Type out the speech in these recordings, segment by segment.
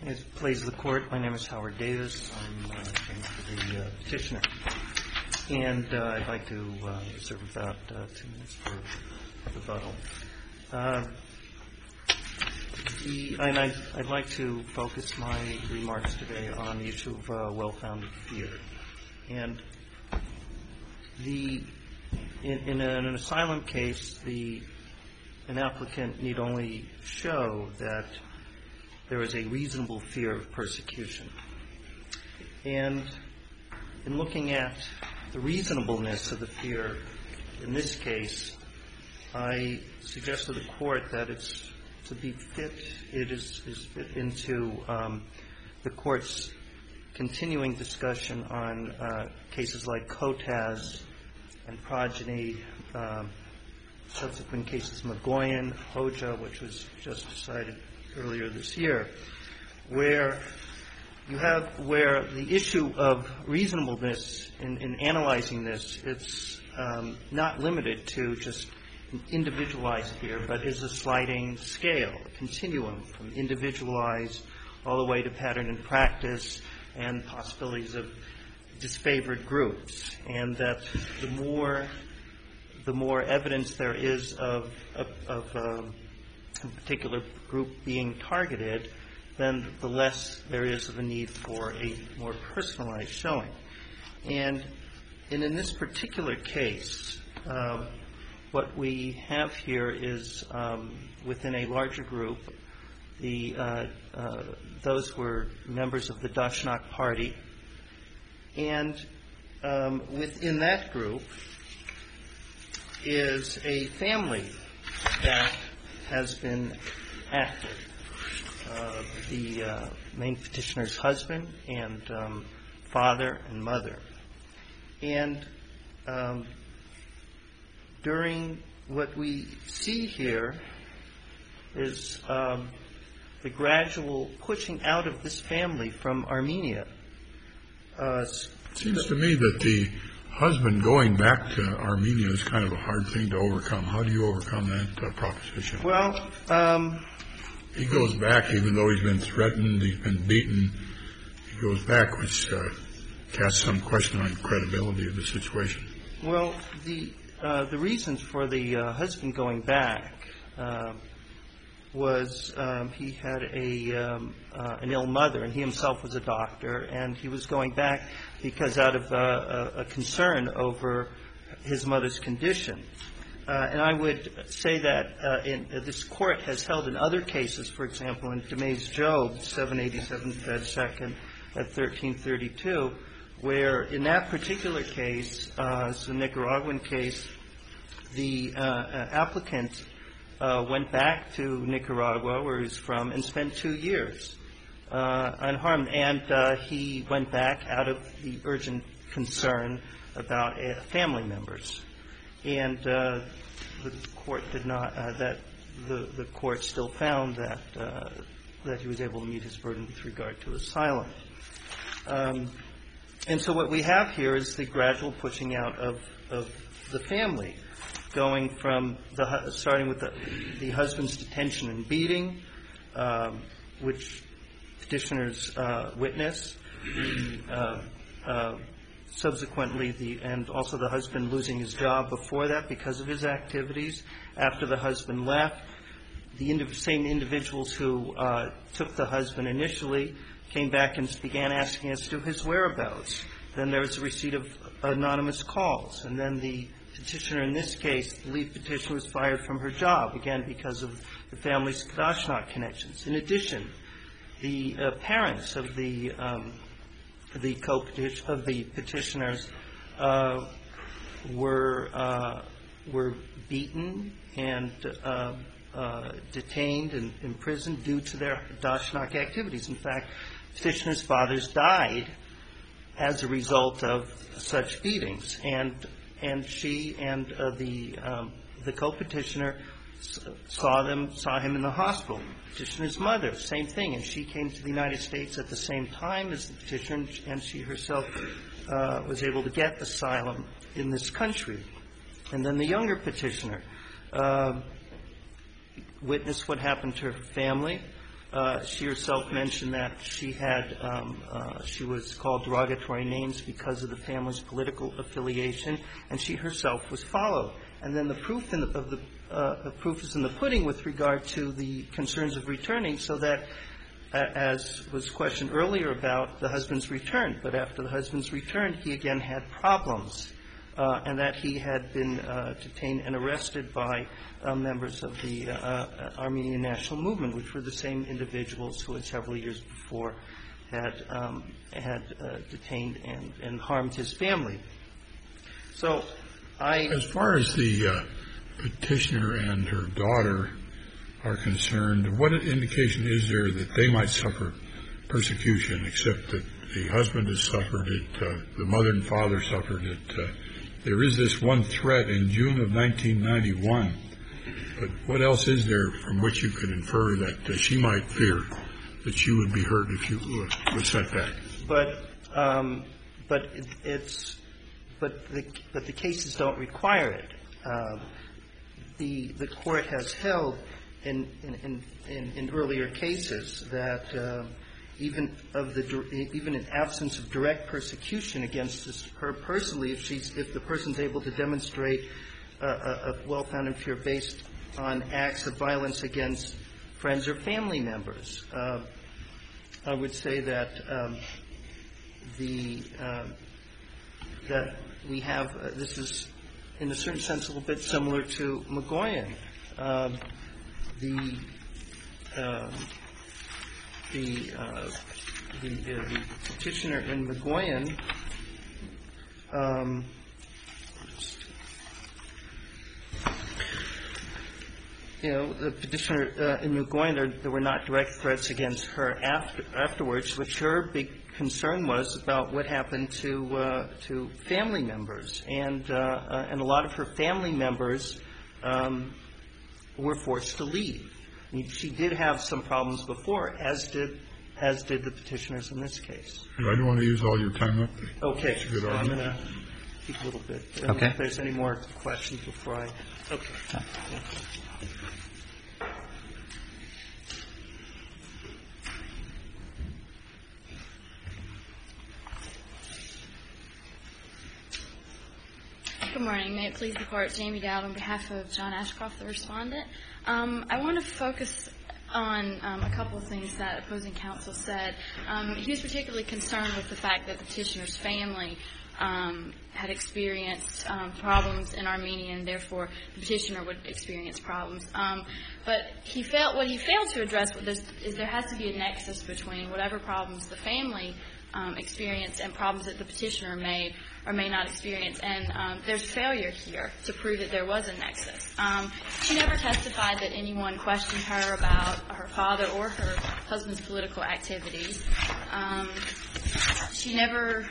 As it pleases the Court, my name is Howard Davis. I'm the petitioner. And I'd like to reserve about 2 minutes for rebuttal. I'd like to focus my remarks today on the issue of well-founded fear. And in an asylum case, an applicant need only show that there is a reasonable fear of persecution. And in looking at the reasonableness of the fear in this case, I suggest to the Court that it is fit into the Court's continuing discussion on cases like Kotaz and Progeny, subsequent cases Magoyan, Hoja, which was just decided earlier this year, where the issue of reasonableness in analyzing this, it's not limited to just an individualized fear, but is a sliding scale, a continuum from individualized all the way to pattern and practice and possibilities of disfavored groups, and that the more evidence there is of a particular group being targeted, then the less there is of a need for a more personalized showing. And in this particular case, what we have here is within a larger group, those were members of the Dashnak Party, and within that group is a family that has been active. The main petitioner's husband and father and mother. And during what we see here is the gradual pushing out of this family from Armenia. It seems to me that the husband going back to Armenia is kind of a hard thing to overcome. How do you overcome that proposition? Well, he goes back even though he's been threatened, he's been beaten. He goes back, which casts some question on credibility of the situation. Well, the reasons for the husband going back was he had an ill mother, and he himself was a doctor, and he was going back because out of a concern over his mother's condition. And I would say that this Court has held in other cases, for example, in Demais Job, 787 Fed 2nd at 1332, where in that particular case, it's a Nicaraguan case, the applicant went back to Nicaragua, where he's from, and spent 2 years unharmed. And he went back out of the urgent concern about family members. And the Court did not, the Court still found that he was able to meet his burden with regard to asylum. And so what we have here is the gradual pushing out of the family, going from starting with the husband's detention and beating, which petitioners witness, subsequently and also the husband losing his job before that because of his activities. After the husband left, the same individuals who took the husband initially came back and began asking as to his whereabouts. Then there was a receipt of anonymous calls. And then the petitioner in this case, the lead petitioner, was fired from her job, again because of the family's Dashnak connections. In addition, the parents of the petitioners were beaten and detained and imprisoned due to their Dashnak activities. In fact, petitioners' fathers died as a result of such beatings, and she and the co-petitioner saw him in the hospital. Petitioner's mother, same thing, and she came to the United States at the same time as the petitioner, and she herself was able to get asylum in this country. And then the younger petitioner witnessed what happened to her family. She herself mentioned that she was called derogatory names because of the family's political affiliation, and she herself was followed. And then the proof is in the pudding with regard to the concerns of returning, so that, as was questioned earlier about the husband's return, but after the husband's return, he again had problems, and that he had been detained and arrested by members of the Armenian National Movement, which were the same individuals who had several years before had detained and harmed his family. So as far as the petitioner and her daughter are concerned, what indication is there that they might suffer persecution, except that the husband has suffered it, the mother and father suffered it? There is this one threat in June of 1991, but what else is there from which you could infer that she might fear that she would be hurt if you were set back? But the cases don't require it. The court has held in earlier cases that even in absence of direct persecution against her personally, if the person's able to demonstrate a well-founded fear based on acts of violence against friends or family members, I would say that that we have this is in a certain sense a little bit similar to Magoyan. The petitioner in Magoyan, the petitioner in Magoyan, there were not direct threats against her afterwards, which her big concern was about what happened to family members, and a lot of her family members were forced to leave. I mean, she did have some problems before, as did the petitioners in this case. I don't want to use all your time up. Okay. So I'm going to keep a little bit. Okay. If there's any more questions before I. Okay. Good morning. May it please the Court, Jamie Dowd on behalf of John Ashcroft, the respondent. I want to focus on a couple of things that opposing counsel said. He was particularly concerned with the fact that the petitioner's family had experienced problems in Armenia, and therefore the petitioner would experience problems. But what he failed to address is there has to be a nexus between whatever problems the family experienced and problems that the petitioner may or may not experience. And there's failure here to prove that there was a nexus. She never testified that anyone questioned her about her father or her husband's political activities. She never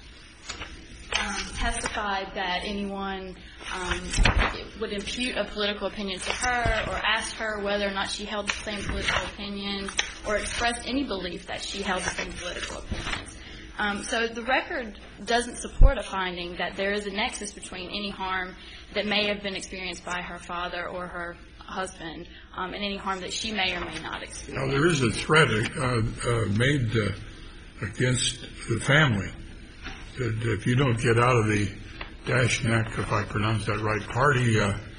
testified that anyone would impute a political opinion to her or ask her whether or not she held the same political opinions or expressed any belief that she held the same political opinions. So the record doesn't support a finding that there is a nexus between any harm that may have been experienced by her father or her husband and any harm that she may or may not experience. Now, there is a threat made against the family that if you don't get out of the Dashnak, if I pronounce that right, party,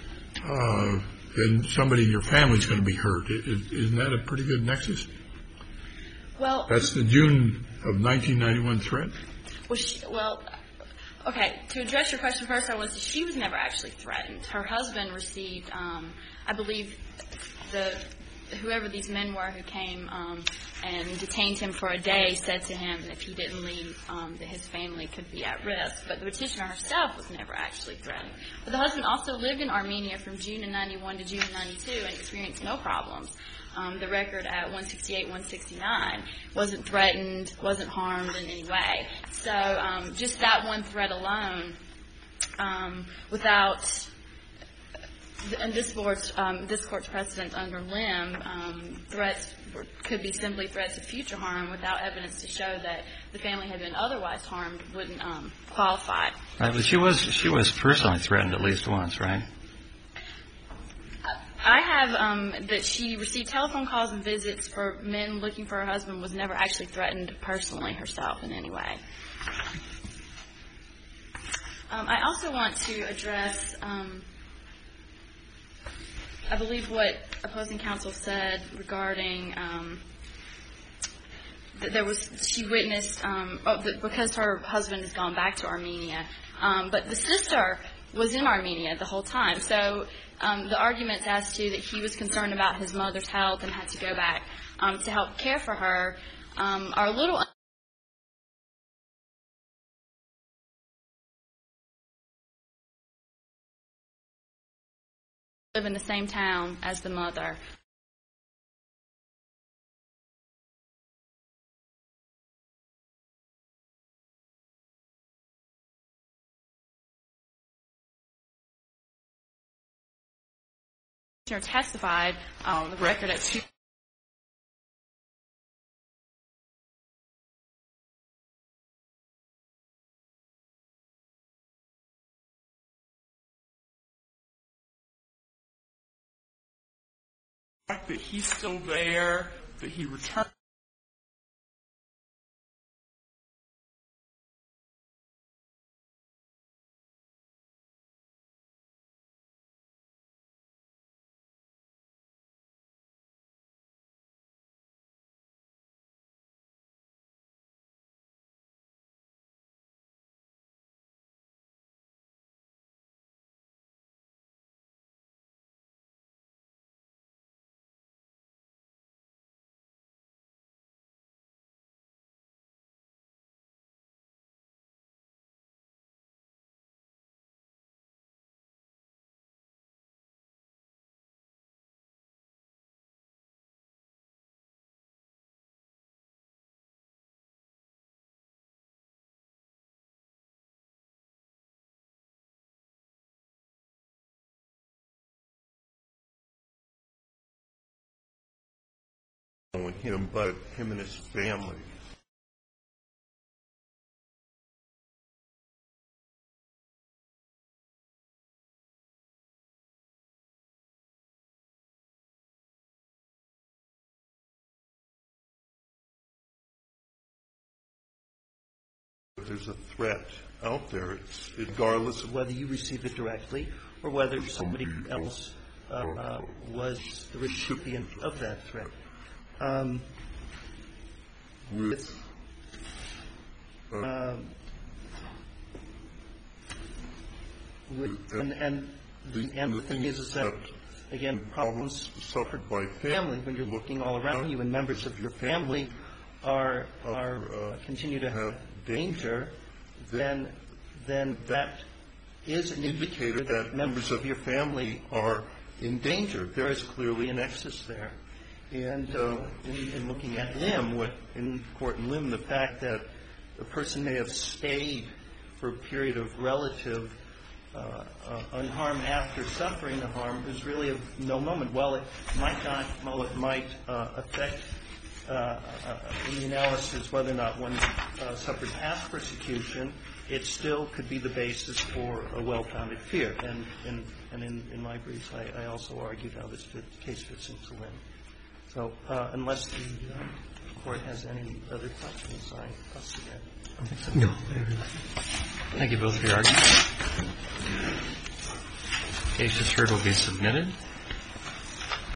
then somebody in your family is going to be hurt. Isn't that a pretty good nexus? Well, that's the June of 1991 threat? Well, okay, to address your question first, she was never actually threatened. Her husband received, I believe, whoever these men were who came and detained him for a day said to him that if he didn't leave, that his family could be at risk. But the petitioner herself was never actually threatened. But the husband also lived in Armenia from June of 91 to June of 92 and experienced no problems. The record at 168, 169 wasn't threatened, wasn't harmed in any way. So just that one threat alone, without, and this court's precedent under Lim, threats could be simply threats of future harm without evidence to show that the family had been otherwise harmed wouldn't qualify. Right, but she was personally threatened at least once, right? I have that she received telephone calls and visits for men looking for her husband, was never actually threatened personally herself in any way. I also want to address, I believe what opposing counsel said regarding that she witnessed because her husband has gone back to Armenia, but the sister was in Armenia the whole time. So the arguments as to that he was concerned about his mother's health and had to go back to help care for her are a little live in the same town as the mother. Testified on the record at the fact that he's still there, that he returned. Him, but him and his family. There's a threat out there. It's regardless of whether you receive it directly or whether somebody else was the recipient of that threat. And the thing is that, again, problems suffered by family, when you're looking all around you and members of your family are continue to have danger, then that is an indicator that members of your family are in danger. There is clearly an excess there. And in looking at Lim, in court in Lim, the fact that the person may have stayed for a period of relative unharmed after suffering the harm is really of no moment. While it might not, while it might affect in the analysis whether or not one suffered past persecution, it still could be the basis for a well-founded fear. And in my briefs, I also argued how this case fits into Lim. So unless the Court has any other questions, I'll submit. No. Thank you both for your arguments. The case just heard will be submitted.